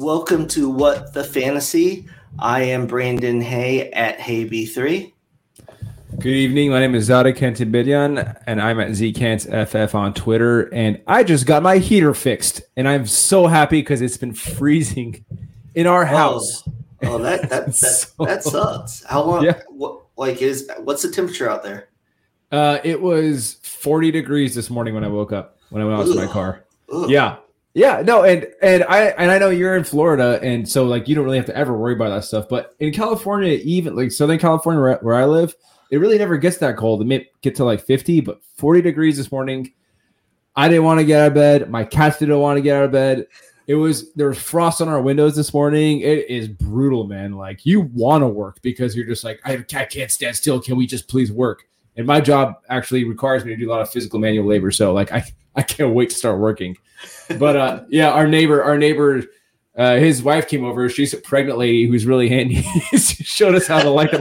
Welcome to What the Fantasy. I am Brandon Hay at HayB3. Good evening. My name is Zada Kentibidyan, and I'm at ZKantsFF on Twitter. And I just got my heater fixed, and I'm so happy because it's been freezing in our house. That sucks. How long? Yeah. What's the temperature out there? It was 40 degrees this morning when I woke up, when I went out to my car. Ugh. Yeah. No, and I know you're in Florida, and so like you don't really have to ever worry about that stuff. But in California, even like Southern California, where I live, it really never gets that cold. It may get to like 50, but 40 degrees this morning. I didn't want to get out of bed. My cats didn't want to get out of bed. There was frost on our windows this morning. It is brutal, man. Like you want to work because you're just like, I can't stand still. Can we just please work? And my job actually requires me to do a lot of physical manual labor. So like I can't wait to start working. But our neighbor, his wife came over. She's a pregnant lady who's really handy. She showed us how to light the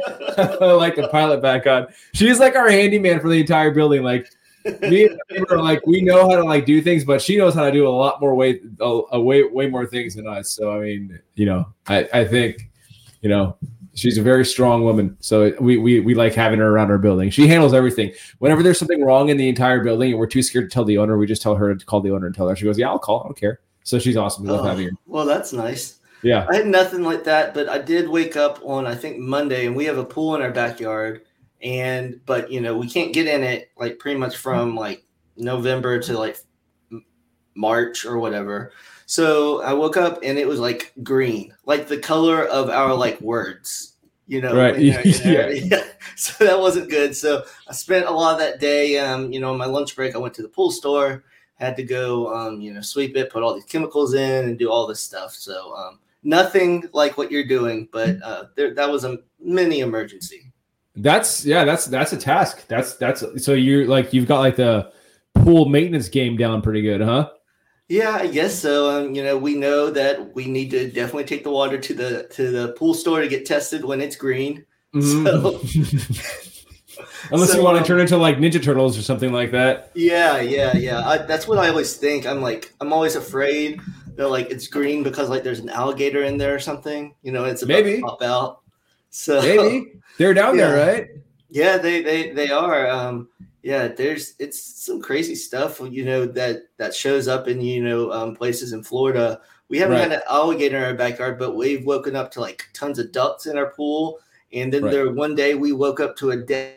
pilot back on. She's like our handyman for the entire building. Like me and the neighbor, like we know how to like do things, but she knows how to do a lot more way more things than us. So I mean, I think, she's a very strong woman. So we like having her around our building. She handles everything. Whenever there's something wrong in the entire building and we're too scared to tell the owner, we just tell her to call the owner and tell her. She goes, yeah, I'll call. I don't care. So she's awesome. We love having her. Well, that's nice. Yeah. I had nothing like that, but I did wake up on, I think, Monday, and we have a pool in our backyard. But we can't get in it like pretty much from like November to like March or whatever. So I woke up and it was like green, like the color of our like words, Right. Yeah. So that wasn't good. So I spent a lot of that day, on my lunch break, I went to the pool store, had to go, sweep it, put all these chemicals in and do all this stuff. So nothing like what you're doing, but that was a mini emergency. That's a task. That's so you're like, you've got like the pool maintenance game down pretty good, huh? Yeah, I guess so. We know that we need to definitely take the water to the pool store to get tested when it's green. Mm-hmm. So, unless you want to turn into like Ninja Turtles or something like that. Yeah. That's what I always think. I'm always afraid that like it's green because like there's an alligator in there or something. It's about to pop out. So maybe they're down there, right? Yeah, they are. It's some crazy stuff, that shows up in, places in Florida. We haven't had an alligator in our backyard, but we've woken up to like tons of ducks in our pool. And then one day we woke up to a dead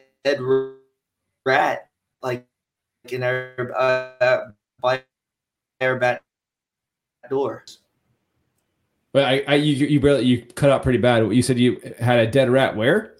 rat, like in our, by our back door. But you cut out pretty bad. You said you had a dead rat where?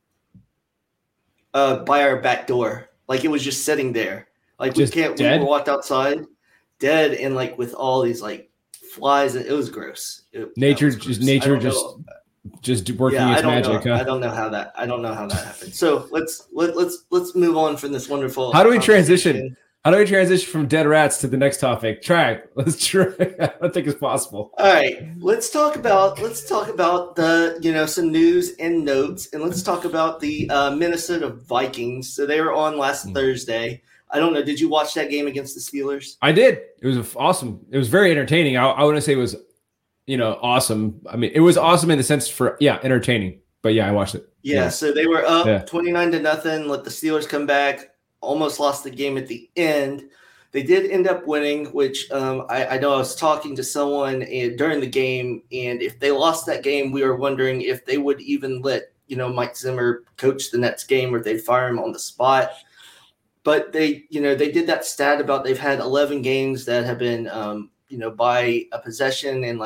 By our back door. Like it was just sitting there. Like just we walked outside dead and like with all these like flies. It was gross. Nature just working its magic. Huh? I don't know how that happened. So let's move on from this wonderful. How do we transition? How do we transition from dead rats to the next topic? Let's try. I don't think it's possible. All right, let's talk about the some news and notes, and let's talk about the Minnesota Vikings. So they were on last Thursday. I don't know. Did you watch that game against the Steelers? I did. It was awesome. It was very entertaining. I wouldn't say it was, awesome. I mean, it was awesome in the sense for entertaining. But yeah, I watched it. Yeah. So they were up 29-0. Let the Steelers come back. Almost lost the game at the end. They did end up winning, which I know I was talking to someone during the game, and if they lost that game, we were wondering if they would even let Mike Zimmer coach the next game or they'd fire him on the spot. But they did that stat about they've had 11 games that have been by a possession and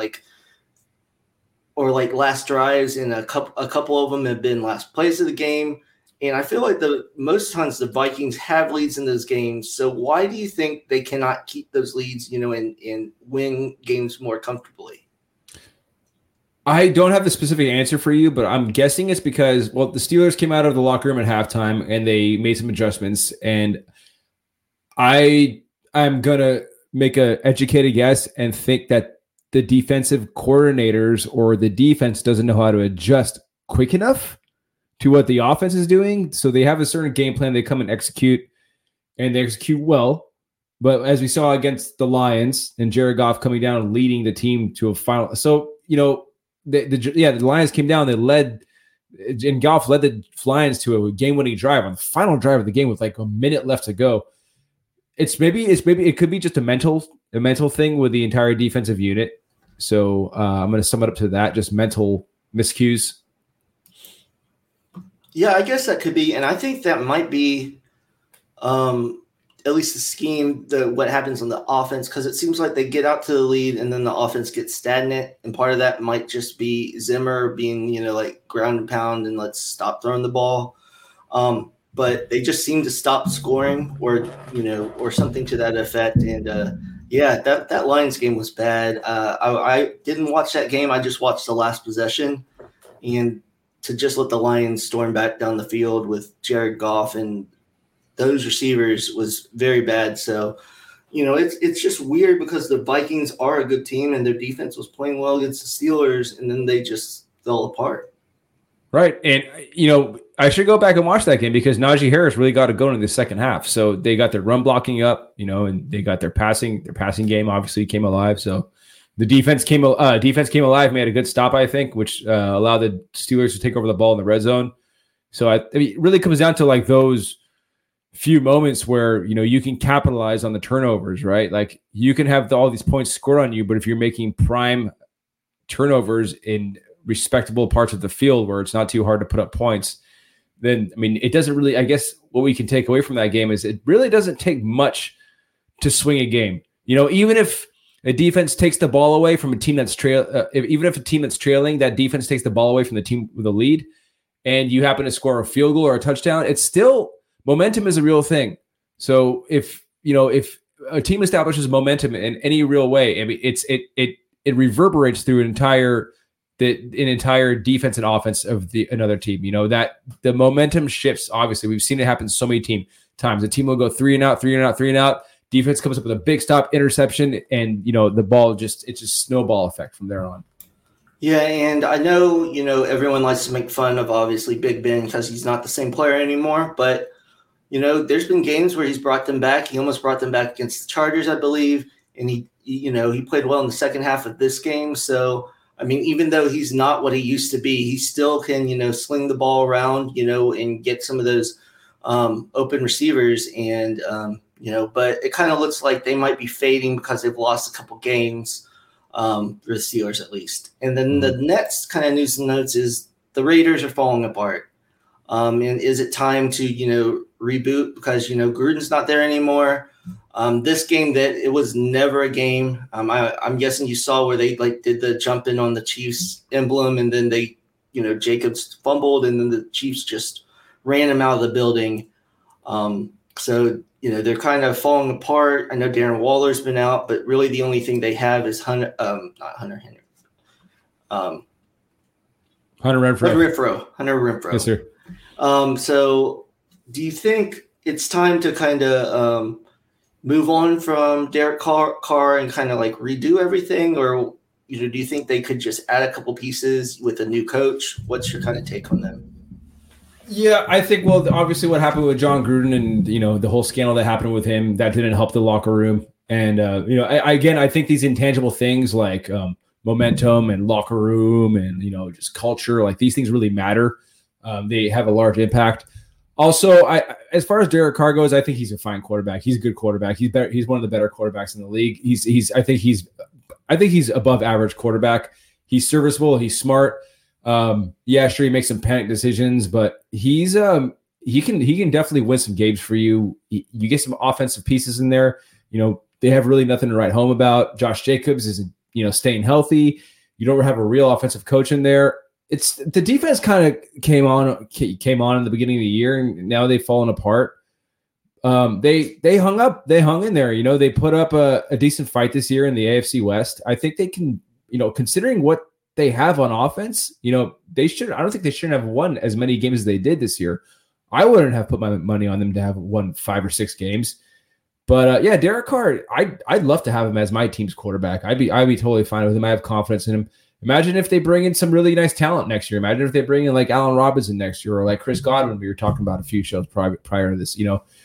last drives, and a couple of them have been last plays of the game. And I feel like most times the Vikings have leads in those games. So why do you think they cannot keep those leads, and win games more comfortably? I don't have the specific answer for you, but I'm guessing it's because, the Steelers came out of the locker room at halftime and they made some adjustments. And I'm going to make an educated guess and think that the defensive coordinators or the defense doesn't know how to adjust quick enough to what the offense is doing. So they have a certain game plan they come and execute, and they execute well. But as we saw against the Lions and Jared Goff coming down and leading the team to a final. So, the Lions came down, they led, and Goff led the Lions to a game-winning drive on the final drive of the game with like a minute left to go. It could be just a mental thing with the entire defensive unit. So I'm going to sum it up to that, just mental miscues. Yeah, I guess that could be, and I think that might be at least the scheme, what happens on the offense, because it seems like they get out to the lead and then the offense gets stagnant, and part of that might just be Zimmer being, like ground and pound and let's stop throwing the ball. But they just seem to stop scoring or something to that effect. And that Lions game was bad. I didn't watch that game. I just watched the last possession, and to just let the Lions storm back down the field with Jared Goff and those receivers was very bad. So, it's just weird because the Vikings are a good team and their defense was playing well against the Steelers, and then they just fell apart. Right. And, I should go back and watch that game because Najee Harris really got it going in the second half. So they got their run blocking up, and they got their passing game obviously came alive. So the defense came alive, made a good stop, I think, which allowed the Steelers to take over the ball in the red zone. So it really comes down to like those few moments where, you can capitalize on the turnovers, right? Like you can have all these points scored on you, but if you're making prime turnovers in respectable parts of the field where it's not too hard to put up points, then, it doesn't really, I guess what we can take away from that game is it really doesn't take much to swing a game. Even if a defense takes the ball away from a team that's even if a team that's trailing, that defense takes the ball away from the team with a lead and you happen to score a field goal or a touchdown, it's still momentum is a real thing. So if a team establishes momentum in any real way, it reverberates through an entire defense and offense of another team. That the momentum shifts. Obviously, we've seen it happen so many times. The team will go 3 and out. Defense comes up with a big stop, interception, and the ball it's just snowball effect from there on. Yeah, and I know everyone likes to make fun of obviously Big Ben because he's not the same player anymore, but there's been games where he's brought them back. He almost brought them back against the Chargers, I believe, and he played well in the second half of this game. So, even though he's not what he used to be, he still can, sling the ball around, and get some of those open receivers. And, but it kind of looks like they might be fading because they've lost a couple games for the Steelers at least. And then the next kind of news and notes is the Raiders are falling apart. And is it time to, reboot because, Gruden's not there anymore? This game that it was never a game. I'm guessing you saw where they did the jump in on the Chiefs emblem and then they, Jacobs fumbled and then the Chiefs just ran him out of the building. So, they're kind of falling apart. I know Darren Waller's been out, but really the only thing they have is Hunter Renfrow. Yes, sir. So do you think it's time to kind of move on from Derek Carr and kind of redo everything? Or, do you think they could just add a couple pieces with a new coach? What's your kind of take on them? Yeah, I think, obviously what happened with John Gruden and, the whole scandal that happened with him, that didn't help the locker room. And, I think these intangible things like momentum and locker room and, just culture, these things really matter. They have a large impact. Also, as far as Derek Carr goes, I think he's a fine quarterback. He's a good quarterback. He's better. He's one of the better quarterbacks in the league. I think he's above average quarterback. He's serviceable. He's smart. Yeah, sure, he makes some panic decisions, but he can definitely win some games for you. You get some offensive pieces in there. They have really nothing to write home about. Josh Jacobs is staying healthy. You don't have a real offensive coach in there. It's the defense kind of came on in the beginning of the year, and now they've fallen apart. They hung in there. They put up a decent fight this year in the AFC West. I think they can, considering what they have on offense, I don't think they shouldn't have won as many games as they did this year. I wouldn't have put my money on them to have won 5 or 6 games. But Derek Carr, I'd love to have him as my team's quarterback. I'd be totally fine with him. I have confidence in him. Imagine if they bring in some really nice talent next year. Imagine if they bring in Allen Robinson next year or Chris Godwin we were talking about a few shows prior to this.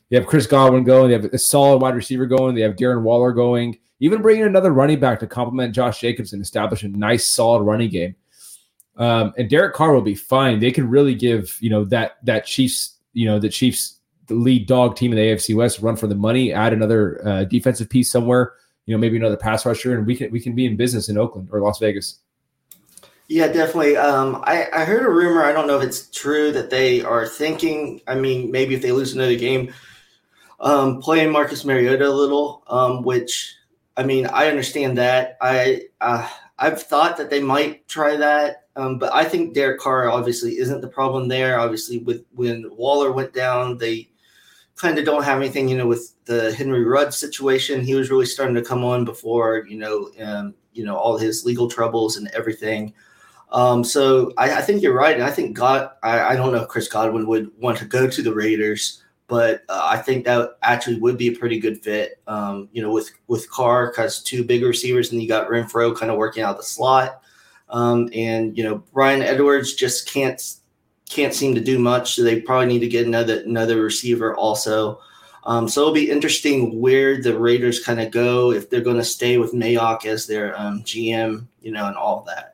You have Chris Godwin going. They have a solid wide receiver going. They have Darren Waller going. Even bringing another running back to complement Josh Jacobs and establish a nice, solid running game. And Derek Carr will be fine. They can really give, that Chiefs, the Chiefs, the lead dog team in the AFC West, run for the money, add another defensive piece somewhere, maybe another pass rusher, and we can be in business in Oakland or Las Vegas. Yeah, definitely. I heard a rumor. I don't know if it's true that they are thinking, maybe if they lose another game, playing Marcus Mariota a little, which, I understand that. I've thought that they might try that, but I think Derek Carr obviously isn't the problem there. Obviously, when Waller went down, they kind of don't have anything, with the Henry Ruggs situation. He was really starting to come on before, all his legal troubles and everything. So I think you're right. And I think I don't know if Chris Godwin would want to go to the Raiders, but I think that actually would be a pretty good fit, with Carr, because two big receivers, and you got Renfro kind of working out the slot. And Bryan Edwards just can't seem to do much. So they probably need to get another receiver also. So it'll be interesting where the Raiders kind of go, if they're going to stay with Mayock as their GM, and all of that.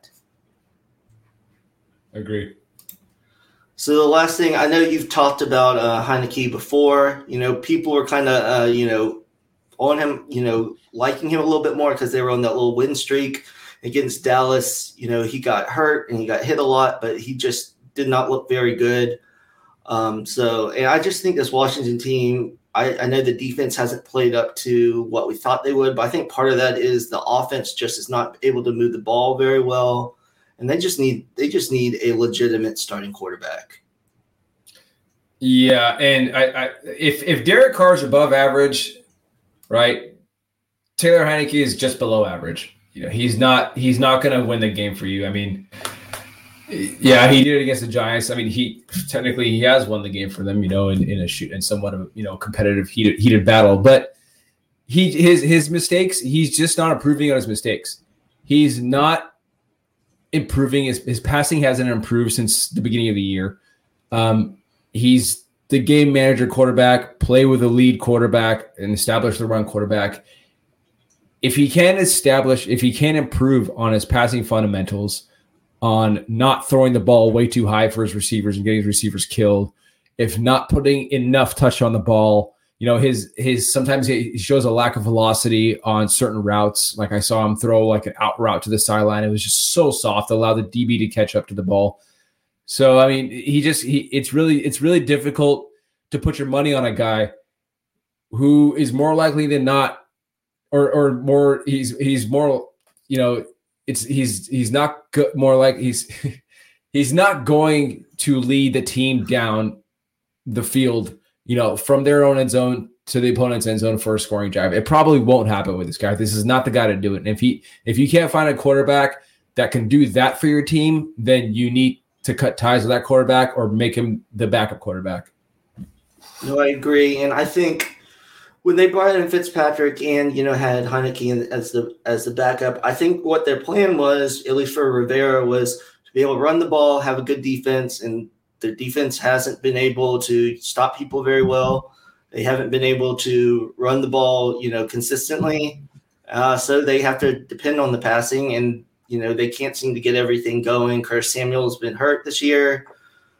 Agree. So the last thing, I know you've talked about Heinicke before. People were kind of, on him, liking him a little bit more because they were on that little win streak against Dallas. He got hurt and he got hit a lot, but he just did not look very good. And I just think this Washington team, I know the defense hasn't played up to what we thought they would, but I think part of that is the offense just is not able to move the ball very well. And they just need a legitimate starting quarterback. Yeah, and if Derek Carr is above average, right, Taylor Heinicke is just below average. He's not going to win the game for you. Yeah, he did it against the Giants. He technically has won the game for them, in somewhat of competitive heated battle. But his mistakes, he's just not improving on his mistakes. He's not improving. His passing hasn't improved since the beginning of the year. He's the game manager quarterback, play with a lead quarterback, and establish the run quarterback. If he can improve on his passing fundamentals, on not throwing the ball way too high for his receivers and getting his receivers killed, if not putting enough touch on the ball, his sometimes he shows a lack of velocity on certain routes. Like I saw him throw like an out route to the sideline. It was just so soft, allow the DB to catch up to the ball. So it's really difficult to put your money on a guy who is more likely than not, or more he's more he's not good, more like he's not going to lead the team down the field, from their own end zone to the opponent's end zone for a scoring drive. It probably won't happen with this guy. This is not the guy to do it. And if you can't find a quarterback that can do that for your team, then you need to cut ties with that quarterback or make him the backup quarterback. No, I agree. And I think when they brought in Fitzpatrick and, had Heinicke as the backup, I think what their plan was, at least for Rivera, was to be able to run the ball, have a good defense, and their defense hasn't been able to stop people very well. They haven't been able to run the ball, consistently. So they have to depend on the passing, and, they can't seem to get everything going. Curtis Samuel's been hurt this year.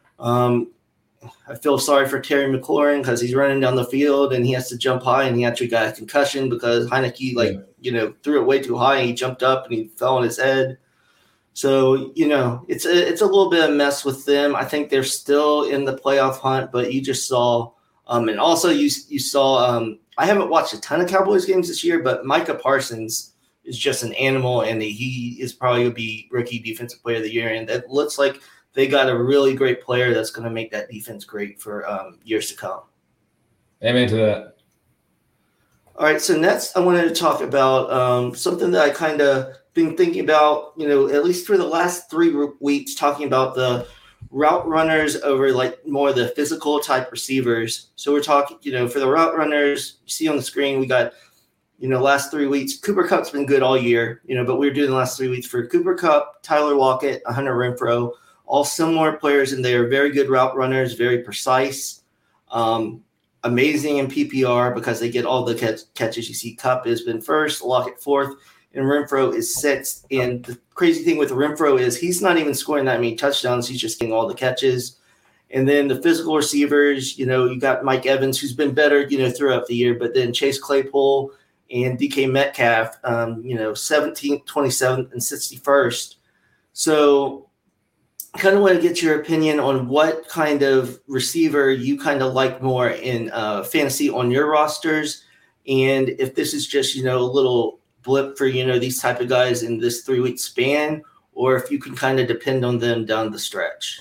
I feel sorry for Terry McLaurin because he's running down the field and he has to jump high, and he actually got a concussion because Heinicke threw it way too high and he jumped up and he fell on his head. So, it's a little bit of a mess with them. I think they're still in the playoff hunt, but you just saw and also you saw I haven't watched a ton of Cowboys games this year, but Micah Parsons is just an animal, and he is probably going to be rookie defensive player of the year. And it looks like they got a really great player that's going to make that defense great for years to come. Amen to that. All right, so next I wanted to talk about something that I kind of been thinking about, at least for the last 3 weeks, talking about the route runners over like more of the physical type receivers. So we're talking, for the route runners, you see on the screen, we got, last 3 weeks. Cooper Kupp's been good all year, but we were doing the last 3 weeks for Cooper Kupp, Tyler Lockett, Hunter Renfro, all similar players in there, very good route runners, very precise. amazing in PPR because they get all the catches. You see Kupp has been first, Lockett fourth, and Renfrow is sixth. And the crazy thing with Renfrow is he's not even scoring that many touchdowns. He's just getting all the catches. And then the physical receivers, you got Mike Evans, who's been better, throughout the year, but then Chase Claypool and DK Metcalf, 17th, 27th, and 61st. So I kind of want to get your opinion on what kind of receiver you kind of like more in fantasy on your rosters. And if this is just, a little blip for, these type of guys in this 3-week span, or if you can kind of depend on them down the stretch.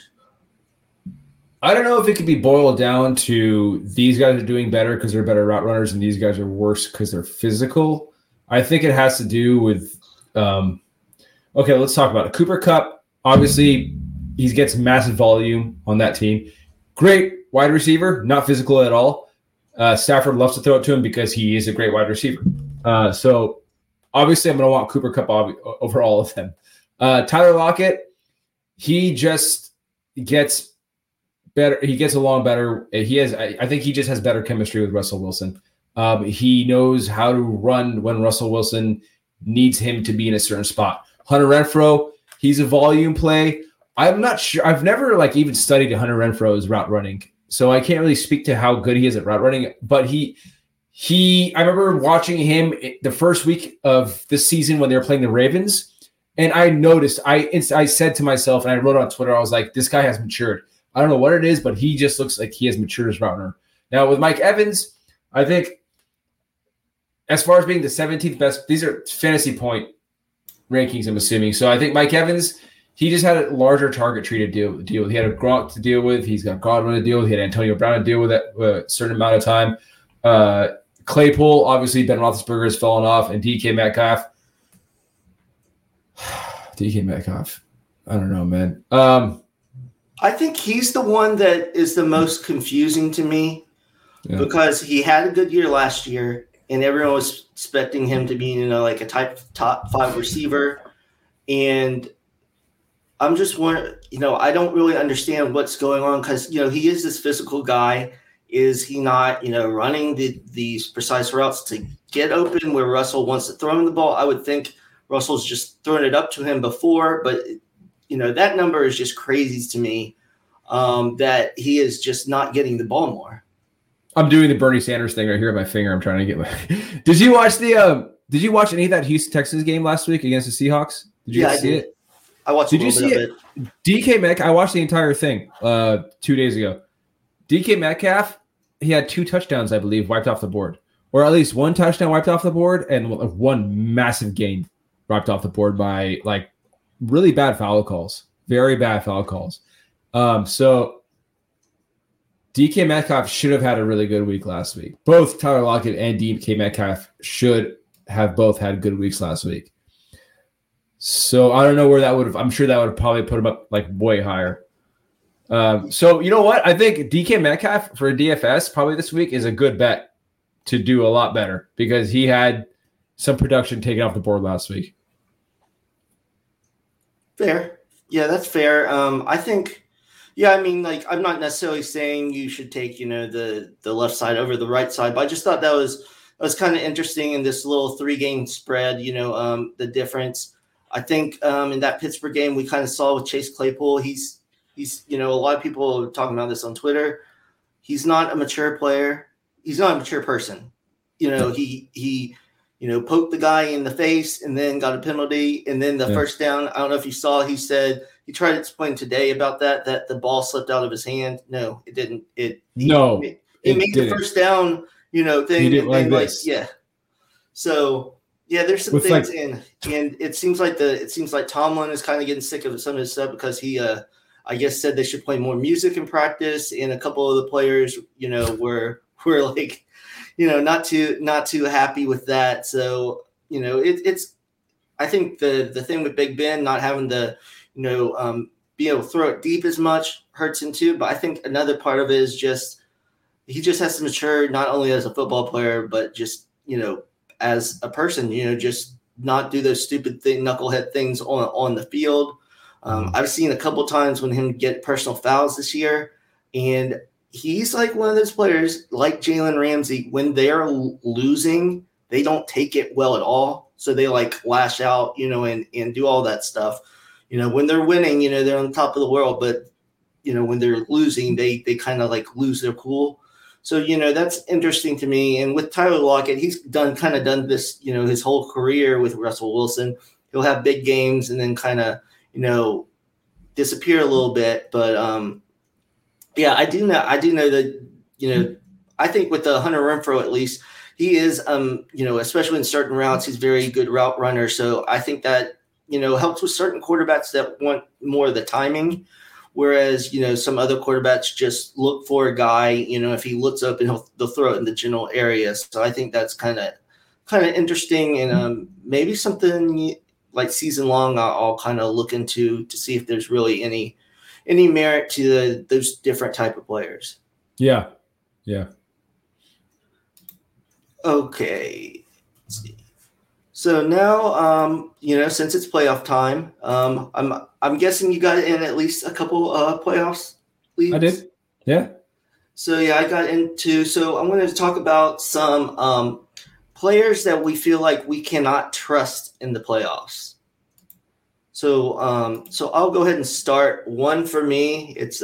I don't know if it could be boiled down to these guys are doing better because they're better route runners and these guys are worse because they're physical. I think it has to do with okay, let's talk about it. Cooper Kupp, obviously, he gets massive volume on that team. Great wide receiver, not physical at all. Stafford loves to throw it to him because he is a great wide receiver. So obviously, I'm going to want Cooper Kupp over all of them. Tyler Lockett, he just gets better. He gets along better. I think he just has better chemistry with Russell Wilson. He knows how to run when Russell Wilson needs him to be in a certain spot. Hunter Renfrow, he's a volume play. I'm not sure. I've never even studied Hunter Renfrow's route running, so I can't really speak to how good he is at route running. But I remember watching him the first week of the season when they were playing the Ravens, and I noticed. I said to myself, and I wrote on Twitter, I was like, "This guy has matured." I don't know what it is, but he just looks like he has matured as route runner. Now with Mike Evans, I think as far as being the 17th best, these are fantasy point rankings, I'm assuming. So I think Mike Evans, he just had a larger target tree to deal with. He had a Gronk to deal with. He's got Godwin to deal with. He had Antonio Brown to deal with at a certain amount of time. Claypool, obviously, Ben Roethlisberger has fallen off, and DK Metcalf. I don't know, man. I think he's the one that is the most confusing to me because he had a good year last year, and everyone was expecting him to be, like a top 5 receiver. And I'm just wondering, I don't really understand what's going on because, he is this physical guy. Is he not, running these precise routes to get open where Russell wants to throw him the ball? I would think Russell's just throwing it up to him before, but, that number is just crazy to me that he is just not getting the ball more. I'm doing the Bernie Sanders thing right here with my finger. I'm trying to get my – Did you watch any of that Houston Texans game last week against the Seahawks? I did. It? I watched a little bit of it. DK Metcalf, I watched the entire thing 2 days ago. DK Metcalf, he had 2 touchdowns, I believe, wiped off the board. Or at least 1 touchdown wiped off the board and 1 massive gain wiped off the board by, really bad foul calls. Very bad foul calls. So DK Metcalf should have had a really good week last week. Both Tyler Lockett and DK Metcalf should have both had good weeks last week. So I don't know where that would have – I'm sure that would have probably put him up way higher. So you know what? I think DK Metcalf for a DFS probably this week is a good bet to do a lot better because he had some production taken off the board last week. Fair. Yeah, that's fair. I think – I'm not necessarily saying you should take, the left side over the right side, but I just thought that was kind of interesting in this little 3-game spread, the difference. I think in that Pittsburgh game we kind of saw with Chase Claypool, he's a lot of people are talking about this on Twitter. He's not a mature player. He's not a mature person. He poked the guy in the face and then got a penalty. And then the first down, I don't know if you saw, he said, he tried to explain today about that the ball slipped out of his hand. No, it didn't. He made the first down, thing. He did like this. Yeah. So yeah, there's some things and it seems like Tomlin is kind of getting sick of some of his stuff because he, I guess said they should play more music in practice. And a couple of the players, were not too happy with that. So, it's, I think the thing with Big Ben not having to, be able to throw it deep as much hurts him too. But I think another part of it is he just has to mature not only as a football player, but just, as a person, just not do those stupid knucklehead things on the field. I've seen a couple times when him get personal fouls this year, and he's like one of those players like Jalen Ramsey. When they're losing, they don't take it well at all. So they like lash out, and do all that stuff. When they're winning, they're on top of the world. But, when they're losing, they kind of like lose their cool. So, that's interesting to me. And with Tyler Lockett, he's done this, his whole career with Russell Wilson. He'll have big games and then kind of, disappear a little bit. But, I do know that, I think with the Hunter Renfrow, at least, he is, especially in certain routes, he's a very good route runner. So I think that, helps with certain quarterbacks that want more of the timing. Whereas, some other quarterbacks just look for a guy, if he looks open, they'll throw it in the general area. So I think that's kind of interesting, and maybe something like season long I'll kind of look into to see if there's really any merit to those different type of players. Yeah. Okay. Let's see. So now, since it's playoff time, I'm guessing you got in at least a couple playoffs leagues. I did. Yeah. So I got into. So I'm going to talk about some players that we feel like we cannot trust in the playoffs. So I'll go ahead and start. One for me, it's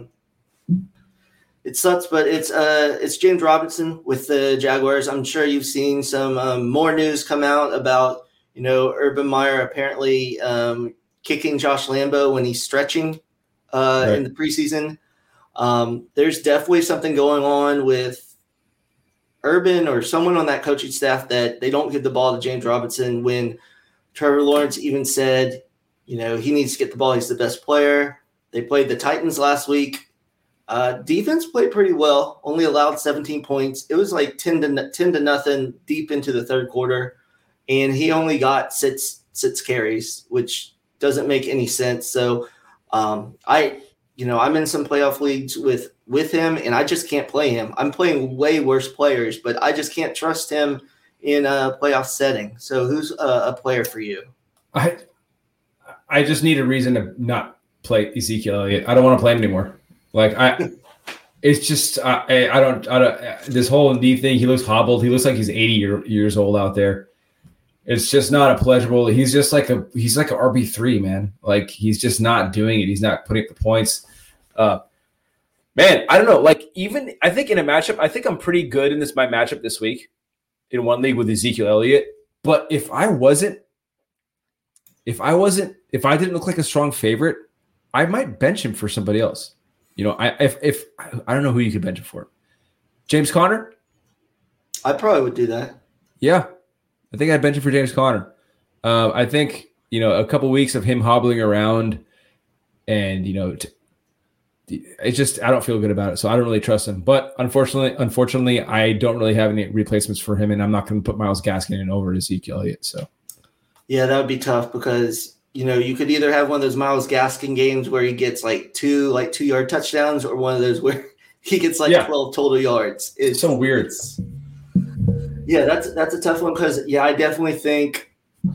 it sucks, but it's James Robinson with the Jaguars. I'm sure you've seen some more news come out about Urban Meyer apparently kicking Josh Lambo when he's stretching in the preseason. There's definitely something going on with Urban or someone on that coaching staff that they don't give the ball to James Robinson when Trevor Lawrence even said, he needs to get the ball. He's the best player. They played the Titans last week. Defense played pretty well, only allowed 17 points. It was like 10 to nothing deep into the third quarter. And he only got six carries, which doesn't make any sense. So I'm in some playoff leagues with him, and I just can't play him. I'm playing way worse players, but I just can't trust him in a playoff setting. So who's a player for you? I just need a reason to not play Ezekiel Elliott. I don't want to play him anymore. It's just I don't this whole knee thing. He looks hobbled. He looks like he's 80 years old out there. It's just not a pleasurable. He's just like he's like an RB3, man. Like he's just not doing it. He's not putting up the points. Man, I don't know. Like even I think in a matchup, I think I'm pretty good in my matchup this week in one league with Ezekiel Elliott. But if I didn't look like a strong favorite, I might bench him for somebody else. If I don't know who you could bench him for. James Conner? I probably would do that. Yeah. I think I'd bench him for James Conner. I think, a couple weeks of him hobbling around and, it's just, I don't feel good about it. So I don't really trust him. But unfortunately, I don't really have any replacements for him, and I'm not going to put Myles Gaskin in over Ezekiel Elliott. So, yeah, that would be tough because you could either have one of those Myles Gaskin games where he gets like 2-yard touchdowns, or one of those where he gets 12 total yards. It's so weird. That's a tough one because I definitely think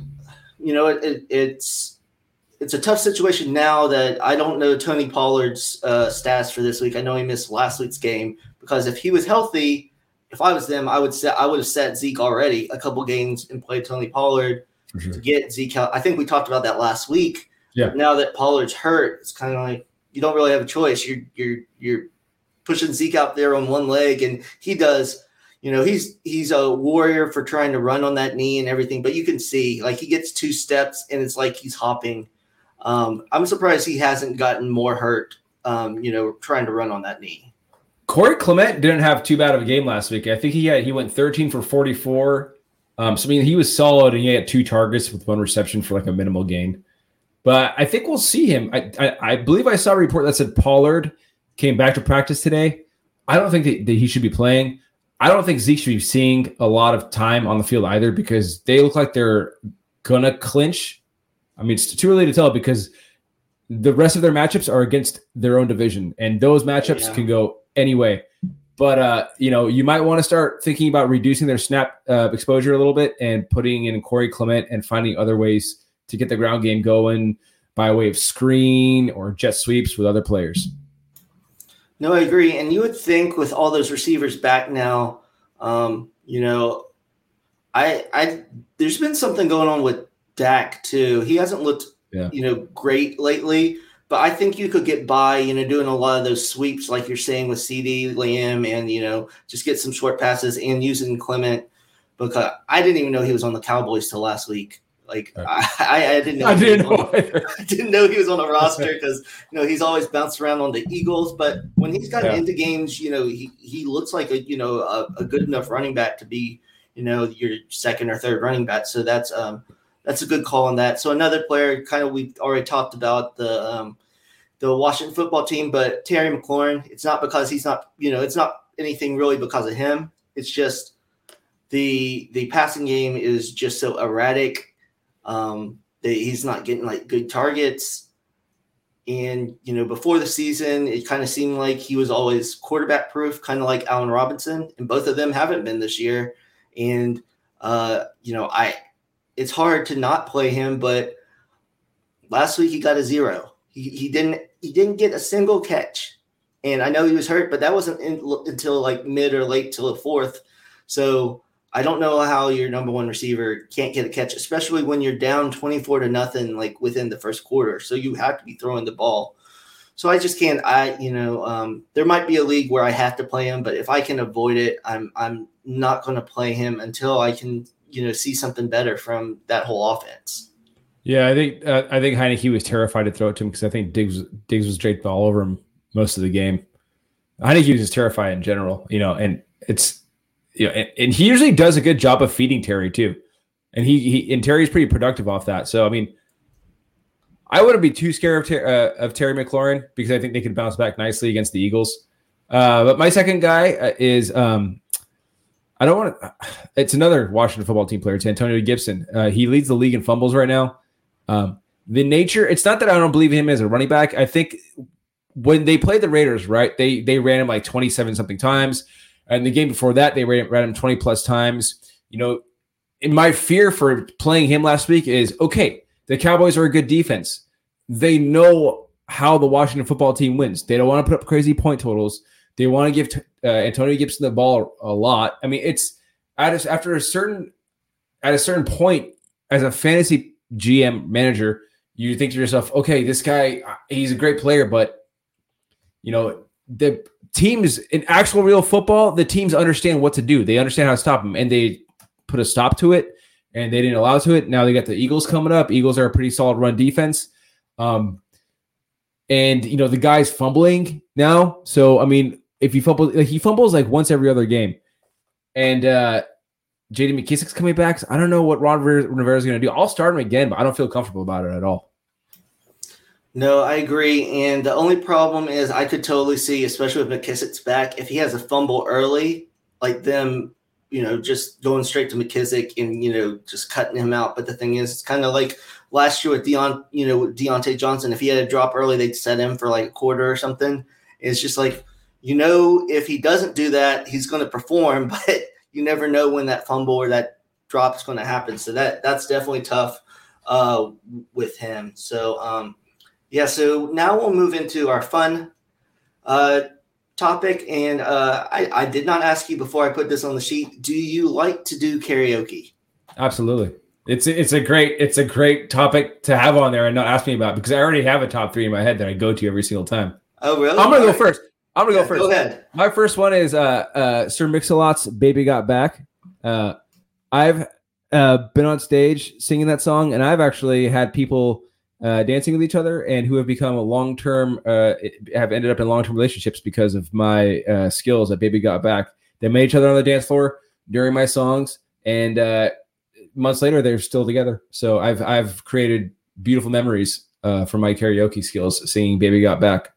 it's a tough situation now that I don't know Tony Pollard's stats for this week. I know he missed last week's game because if he was healthy, if I was them, I would have set Zeke already a couple games and played Tony Pollard. For sure. To get Zeke out. I think we talked about that last week. Yeah. Now that Pollard's hurt, it's kind of like you don't really have a choice. You're pushing Zeke out there on one leg, and he does. He's a warrior for trying to run on that knee and everything. But you can see like he gets 2 steps, and it's like he's hopping. I'm surprised he hasn't gotten more hurt. Trying to run on that knee. Corey Clement didn't have too bad of a game last week. I think he went 13 for 44. He was solid, and he had 2 targets with 1 reception for like a minimal gain. But I think we'll see him. I believe I saw a report that said Pollard came back to practice today. I don't think that he should be playing. I don't think Zeke should be seeing a lot of time on the field either because they look like they're going to clinch. It's too early to tell because the rest of their matchups are against their own division, and those matchups can go any way. But, you might want to start thinking about reducing their snap exposure a little bit and putting in Corey Clement and finding other ways to get the ground game going by way of screen or jet sweeps with other players. No, I agree. And you would think with all those receivers back now, there's been something going on with Dak too. He hasn't looked, great lately, but I think you could get by, doing a lot of those sweeps like you're saying with CD Lamb and, just get some short passes and using Clement, because I didn't even know he was on the Cowboys till last week. Like I didn't know. I didn't know he was on the roster because he's always bounced around on the Eagles. But when he's gotten into games, he looks like a good enough running back to be your second or third running back. So that's a good call on that. So another player, kind of we've already talked about the Washington football team, but Terry McLaurin. It's not because he's not it's not anything really because of him. It's just the passing game is just so erratic. He's not getting like good targets, and before the season it kind of seemed like he was always quarterback proof, kind of like Allen Robinson, and both of them haven't been this year. And it's hard to not play him, but last week he got a 0. He didn't get a single catch, and I know he was hurt, but that wasn't until like mid or late till the fourth. So I don't know how your number one receiver can't get a catch, especially when you're down 24-0, like within the first quarter. So you have to be throwing the ball. So I just can't. There might be a league where I have to play him, but if I can avoid it, I'm not going to play him until I can see something better from that whole offense. Yeah, I think Heinicke was terrified to throw it to him because I think Diggs was draped all over him most of the game. Heinicke was just terrified in general, and it's. And he usually does a good job of feeding Terry too, and and Terry's pretty productive off that. So I mean, I wouldn't be too scared of Terry McLaurin because I think they could bounce back nicely against the Eagles. But my second guy is it's another Washington football team player. It's Antonio Gibson. He leads the league in fumbles right now. It's not that I don't believe him as a running back. I think when they played the Raiders, right, they ran him like 27 something times. And the game before that, they ran him 20 plus times. And my fear for playing him last week is, okay, the Cowboys are a good defense. They know how the Washington football team wins. They don't want to put up crazy point totals. They want to give Antonio Gibson the ball a lot. I mean, it's at a certain point as a fantasy GM manager, you think to yourself, okay, this guy, he's a great player, but the teams in actual real football, the teams understand what to do. They understand how to stop him, and they put a stop to it, and they didn't allow to it. Now they got the Eagles coming up. Eagles are a pretty solid run defense. And the guy's fumbling now. So, I mean, if he fumbles like once every other game. And J.D. McKissic's coming back. So I don't know what Ron Rivera is going to do. I'll start him again, but I don't feel comfortable about it at all. No, I agree. And the only problem is I could totally see, especially with McKissic's back, if he has a fumble early, like them, just going straight to McKissic and, just cutting him out. But the thing is, it's kind of like last year with Deontay Johnson. If he had a drop early, they'd set him for like a quarter or something. It's just like, if he doesn't do that, he's going to perform, but you never know when that fumble or that drop is going to happen. So that's definitely tough with him. So, so now we'll move into our fun topic. And I did not ask you before I put this on the sheet. Do you like to do karaoke? Absolutely. It's a great topic to have on there and not ask me about, because I already have a top 3 in my head that I go to every single time. Oh, really? I'm going to go first. Go ahead. My first one is Sir Mix-a-Lot's Baby Got Back. I've been on stage singing that song, and I've actually had people dancing with each other and who have become have ended up in long-term relationships because of my skills at Baby Got Back. They met each other on the dance floor during my songs, and months later they're still together. So I've created beautiful memories from my karaoke skills singing Baby Got Back.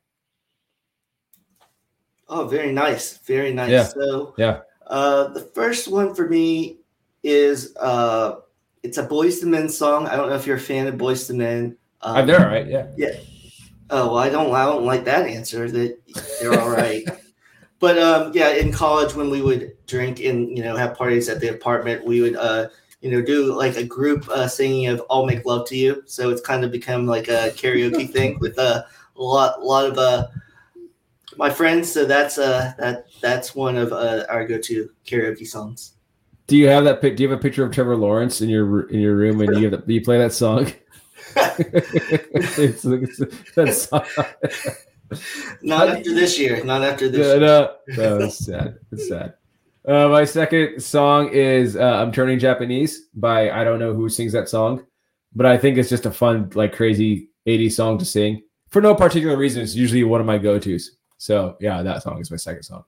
Oh, very nice. Very nice. Yeah. So yeah. The first one for me is it's a Boyz II Men song. I don't know if you're a fan of Boyz II Men. I'm there, right? Yeah. Yeah. Oh, well, I don't like that answer. That they're all right. But in college when we would drink and have parties at the apartment, we would do like a group singing of "I'll Make Love to You." So it's kind of become like a karaoke thing with a lot of My friends. So that's one of our go-to karaoke songs. Do you have that? Do you have a picture of Trevor Lawrence in your room when you play that song? it's that song. Not after this year. Not after this year. No, it's sad. It's sad. My second song is "I'm Turning Japanese" by I don't know who sings that song, but I think it's just a fun, like crazy 80s song to sing for no particular reason. It's usually one of my go-tos. So yeah, that song is my second song.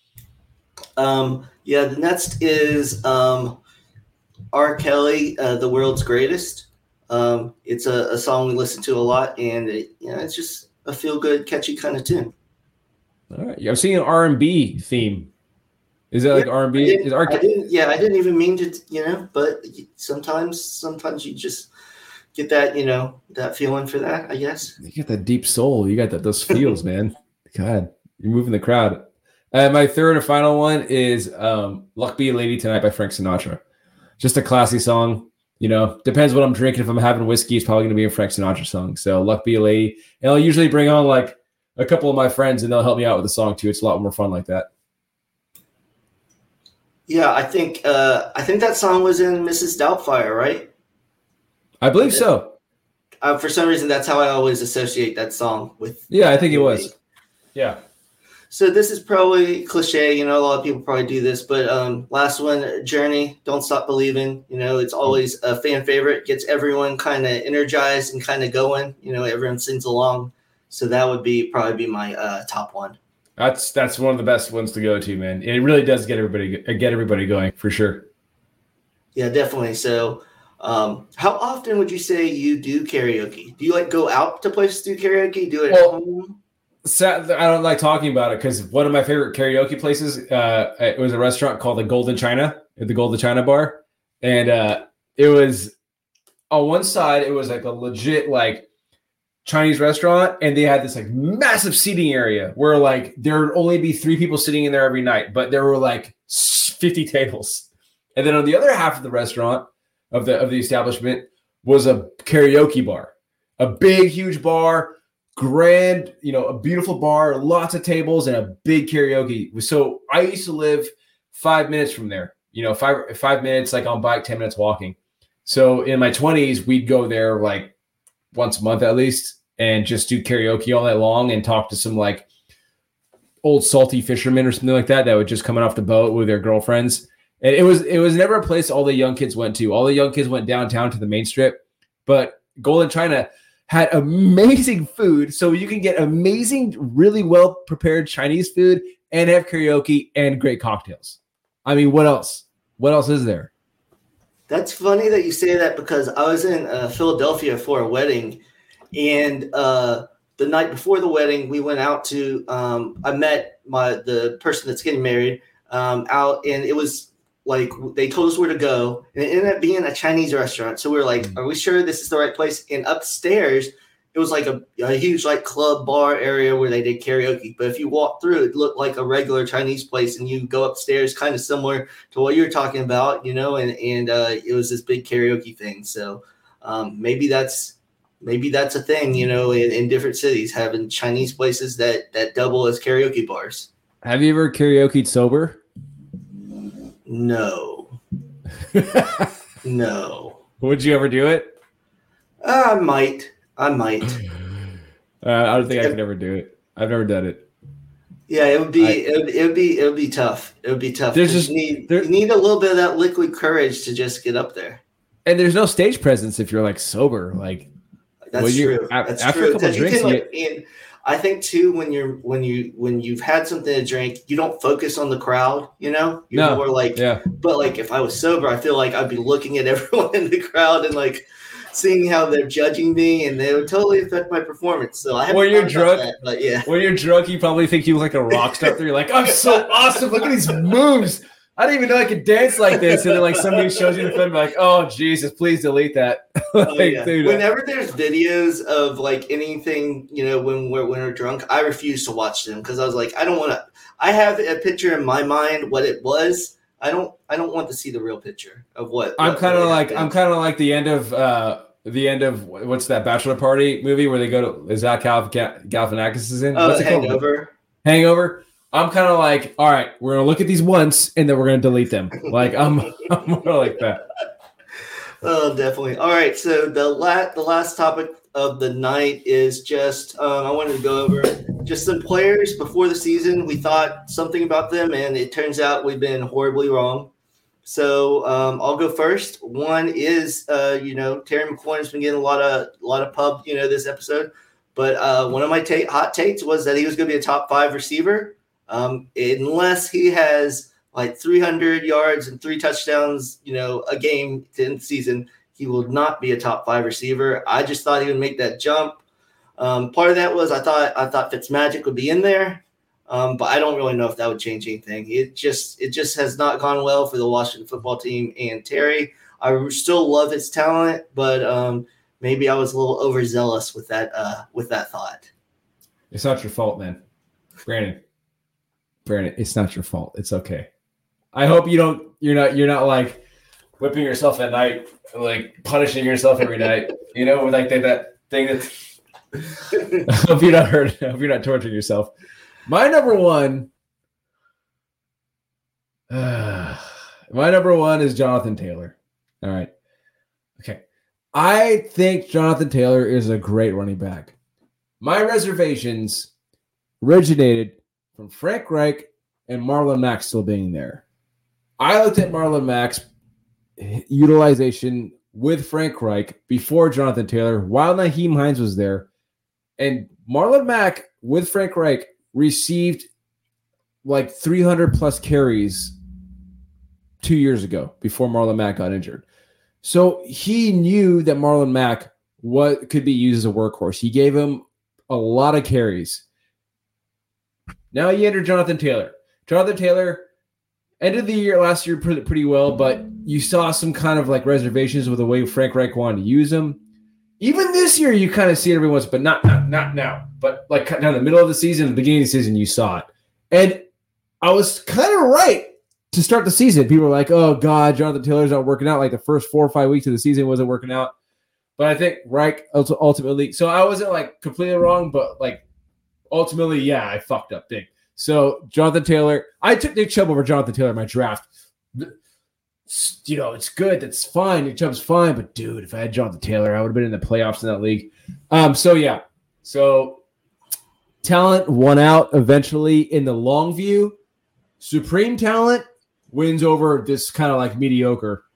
Yeah, the next is R. Kelly, "The World's Greatest." It's a song we listen to a lot, and it's just a feel-good, catchy kind of tune. All right, I'm seeing an R&B theme. Is that like R&B? I didn't even mean to, but sometimes you just get that, that feeling for that, I guess. You get that deep soul. You got those feels, man. God, you're moving the crowd. My third and final one is "Luck Be a Lady Tonight" by Frank Sinatra. Just a classy song. Depends what I'm drinking. If I'm having whiskey, it's probably going to be a Frank Sinatra song. So "Luck Be a Lady." And I'll usually bring on like a couple of my friends and they'll help me out with the song too. It's a lot more fun like that. Yeah, I think that song was in Mrs. Doubtfire, right? I believe so. For some reason, that's how I always associate that song with. Yeah, I think it was. Yeah. So this is probably cliche, a lot of people probably do this, but last one, Journey, "Don't Stop Believing." It's always a fan favorite, gets everyone kind of energized and kind of going. Everyone sings along. So that would probably be my top one. That's one of the best ones to go to, man. It really does get everybody going for sure. Yeah, definitely. So how often would you say you do karaoke? Do you like go out to places to do karaoke? Do it at home? I don't like talking about it because one of my favorite karaoke places, it was a restaurant called the Golden China, at the Golden China Bar. And it was on one side, it was like a legit like Chinese restaurant. And they had this like massive seating area where like there would only be 3 people sitting in there every night, but there were like 50 tables. And then on the other half of the restaurant of the establishment was a karaoke bar, a big, huge bar. Grand, a beautiful bar, lots of tables, and a big karaoke. So I used to live 5 minutes from there. 5 minutes, like on bike, 10 minutes walking. So in my 20s, we'd go there like once a month at least, and just do karaoke all night long and talk to some like old salty fishermen or something like that would just coming off the boat with their girlfriends. And it was never a place all the young kids went to. All the young kids went downtown to the main strip, but Golden China had amazing food, so you can get amazing, really well prepared Chinese food and have karaoke and great cocktails. I mean, what else? What else is there? That's funny that you say that because I was in Philadelphia for a wedding, and the night before the wedding, we went out to. I met the person that's getting married out, and it was like they told us where to go, and it ended up being a Chinese restaurant. So we were like, "Are we sure this is the right place?" And upstairs, it was like a huge like club bar area where they did karaoke. But if you walk through, it looked like a regular Chinese place, and you go upstairs, kind of similar to what you're talking about, and it was this big karaoke thing. So maybe that's a thing, in different cities, having Chinese places that double as karaoke bars. Have you ever karaoke'd sober? No. No. Would you ever do it? I might. I don't think I could ever do it. I've never done it. Yeah, it would be tough. It would be tough. You need a little bit of that liquid courage to just get up there. And there's no stage presence if you're like sober. Like that's true. After a couple of drinks, I think too when you've had something to drink, you don't focus on the crowd, You're more like, yeah. But like if I was sober, I feel like I'd be looking at everyone in the crowd and like seeing how they're judging me, and they would totally affect my performance. So I haven't. When you're drunk, but yeah. When you're drunk, you probably think you look like a rock star. You're like, I'm so awesome. Look at these moves. I didn't even know I could dance like this. And then like somebody shows you the film, like, oh Jesus, please delete that. Yeah. Whenever there's videos of like anything, when we're drunk, I refuse to watch them because I was like, I don't want to. I have a picture in my mind what it was. I don't want to see the real picture of what. I'm kind of like the end of what's that Bachelor Party movie where they go to Zach Galifianakis is in? What's it Hangover. hangover. I'm kind of like, all right, we're gonna look at these once and then we're gonna delete them. Like I'm more like that. Oh, definitely. All right, so the last topic of the night is just I wanted to go over just some players before the season. We thought something about them, and it turns out we've been horribly wrong. So I'll go first. One is Terry McLaurin has been getting a lot of pub this episode, but one of my hot takes was that he was going to be a top 5 receiver, unless he has like 300 yards and 3 touchdowns, a game to end the season. He will not be a top 5 receiver. I just thought he would make that jump. Part of that was I thought Fitzmagic would be in there. But I don't really know if that would change anything. It just has not gone well for the Washington football team and Terry. I still love his talent, but maybe I was a little overzealous with that thought. It's not your fault, man. Brandon, it's not your fault. It's okay. I hope you're not like whipping yourself at night, like punishing yourself every night. With like that thing that. I hope you're not hurt. I hope you're not torturing yourself. My number one is Jonathan Taylor. All right. Okay. I think Jonathan Taylor is a great running back. My reservations originated from Frank Reich and Marlon Mack still being there. I looked at Marlon Mack's utilization with Frank Reich before Jonathan Taylor while Nyheim Hines was there. And Marlon Mack with Frank Reich received like 300 plus carries 2 years ago before Marlon Mack got injured. So he knew that Marlon Mack could be used as a workhorse. He gave him a lot of carries. Now you enter Jonathan Taylor. Jonathan Taylor ended the year last year pretty well, but you saw some kind of like reservations with the way Frank Reich wanted to use him. Even this year, you kind of see it every once, but not now. But like down the middle of the season, the beginning of the season, you saw it. And I was kind of right to start the season. People were like, oh, God, Jonathan Taylor's not working out. Like the first 4 or 5 weeks of the season wasn't working out. But I think Reich ultimately – so I wasn't like completely wrong, but like ultimately, yeah, I fucked up big. So Jonathan Taylor – I took Nick Chubb over Jonathan Taylor in my draft. It's good. That's fine. Nick Chubb's fine. But, dude, if I had Jonathan Taylor, I would have been in the playoffs in that league. So talent won out eventually in the long view. Supreme talent wins over this kind of like mediocre,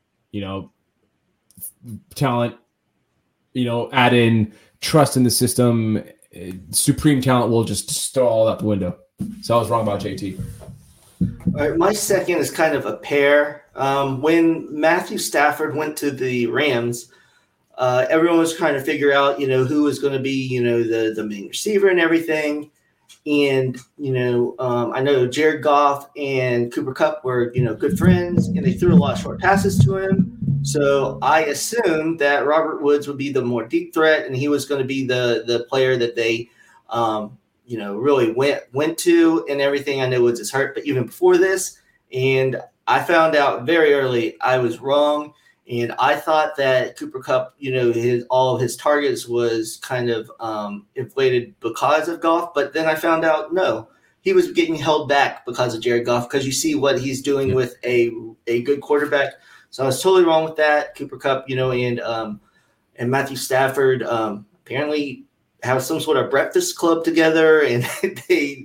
talent, add in trust in the system. Supreme talent will just throw all out the window. So I was wrong about JT. All right, my second is kind of a pair. When Matthew Stafford went to the Rams, everyone was trying to figure out, who was going to be, the main receiver and everything. And, I know Jared Goff and Cooper Kupp were, good friends, and they threw a lot of short passes to him. So I assumed that Robert Woods would be the more deep threat, and he was going to be the player that they, really went to and everything. I know Woods is hurt, but even before this, and I found out very early I was wrong. And I thought that Cooper Kupp, all of his targets was kind of inflated because of Goff. But then I found out, no, he was getting held back because of Jared Goff, because you see what he's doing with a good quarterback. So I was totally wrong with that. Cooper Kupp, and Matthew Stafford apparently have some sort of breakfast club together, and they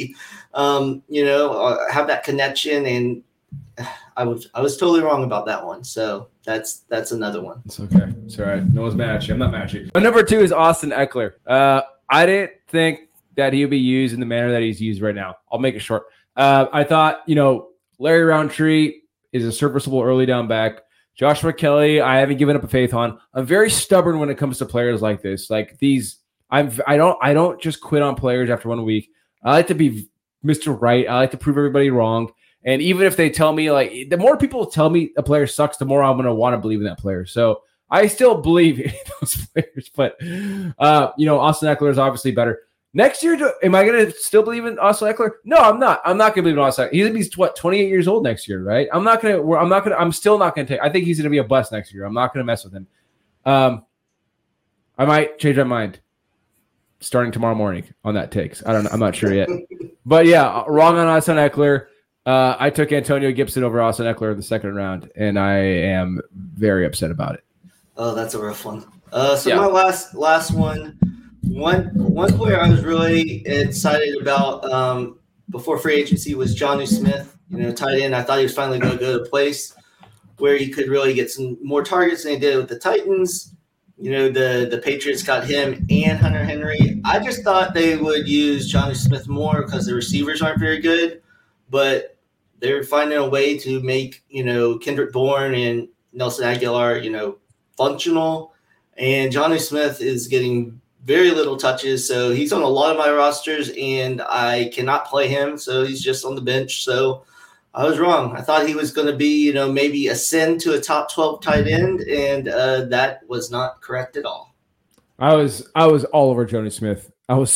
have that connection. And I was totally wrong about that one. So that's another one. It's okay. It's all right. No one's mad at you. I'm not mad at you. My number 2 is Austin Eckler. I didn't think that he would be used in the manner that he's used right now. I'll make it short. I thought, Larry Roundtree is a serviceable early down back. Joshua Kelly, I haven't given up a faith on. I'm very stubborn when it comes to players like this. Like these, I don't just quit on players after 1 week. I like to be Mr. Right. I like to prove everybody wrong. And even if they tell me, like, the more people tell me a player sucks, the more I'm going to want to believe in that player. So I still believe in those players. But, Austin Eckler is obviously better. Next year, am I going to still believe in Austin Eckler? No, I'm not. I'm not going to believe in Austin Eckler. He's going to be, 28 years old next year, right? I'm still not going to take – I think he's going to be a bust next year. I'm not going to mess with him. I might change my mind. starting tomorrow morning on that takes. I don't know. I'm not sure yet. But yeah, wrong on Austin Eckler. I took Antonio Gibson over Austin Eckler in the second round, and I am very upset about it. Oh, that's a rough one. My last one player I was really excited about before free agency was Jonnu Smith. Tight end. I thought he was finally going to go to a place where he could really get some more targets than he did with the Titans. The Patriots got him and Hunter Henry. I just thought they would use Jonnu Smith more because the receivers aren't very good, but they're finding a way to make, Kendrick Bourne and Nelson Aguilar, functional. And Jonnu Smith is getting very little touches, so he's on a lot of my rosters, and I cannot play him, so he's just on the bench. So I was wrong. I thought he was going to be, maybe ascend to a top 12 tight end, and that was not correct at all. I was all over Jonnu Smith.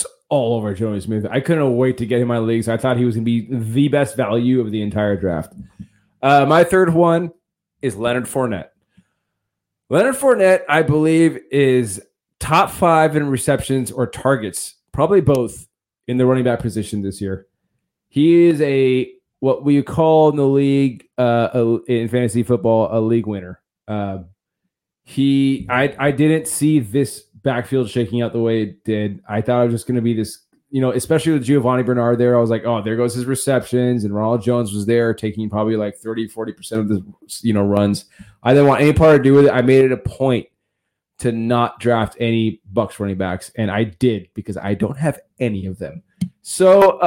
I couldn't wait to get him in my leagues. I thought he was going to be the best value of the entire draft. My third one is Leonard Fournette. Leonard Fournette, I believe, is top 5 in receptions or targets, probably both, in the running back position this year. He is what we call in the league, in fantasy football, a league winner. I didn't see this backfield shaking out the way it did. I thought it was just going to be this, especially with Giovanni Bernard there. I was like, oh, there goes his receptions. And Ronald Jones was there taking probably like 30-40% of the, runs. I didn't want any part to do with it. I made it a point to not draft any Bucs running backs. And I did because I don't have any of them. So,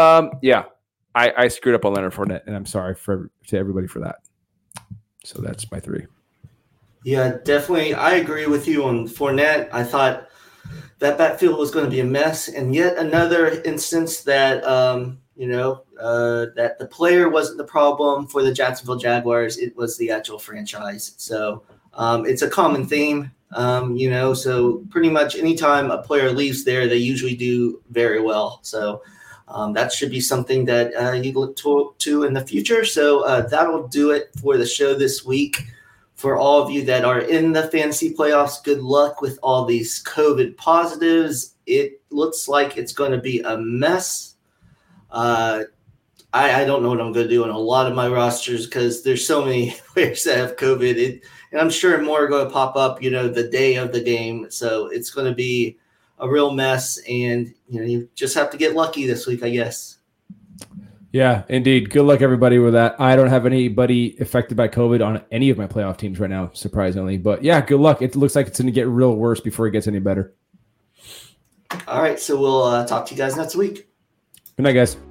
I screwed up on Leonard Fournette, and I'm sorry to everybody for that. So that's my 3. Yeah, definitely. I agree with you on Fournette. I thought that backfield was going to be a mess, and yet another instance that that the player wasn't the problem for the Jacksonville Jaguars. It was the actual franchise. So it's a common theme. So pretty much anytime a player leaves there, they usually do very well. So that should be something that you look to in the future. So that'll do it for the show this week. For all of you that are in the fantasy playoffs, good luck with all these COVID positives. It looks like it's going to be a mess. I don't know what I'm going to do on a lot of my rosters because there's so many players that have COVID. And I'm sure more are going to pop up, the day of the game. So it's going to be a real mess. And, you just have to get lucky this week, I guess. Yeah, indeed. Good luck, everybody, with that. I don't have anybody affected by COVID on any of my playoff teams right now, surprisingly. But, yeah, good luck. It looks like it's going to get real worse before it gets any better. All right, so we'll talk to you guys next week. Good night, guys.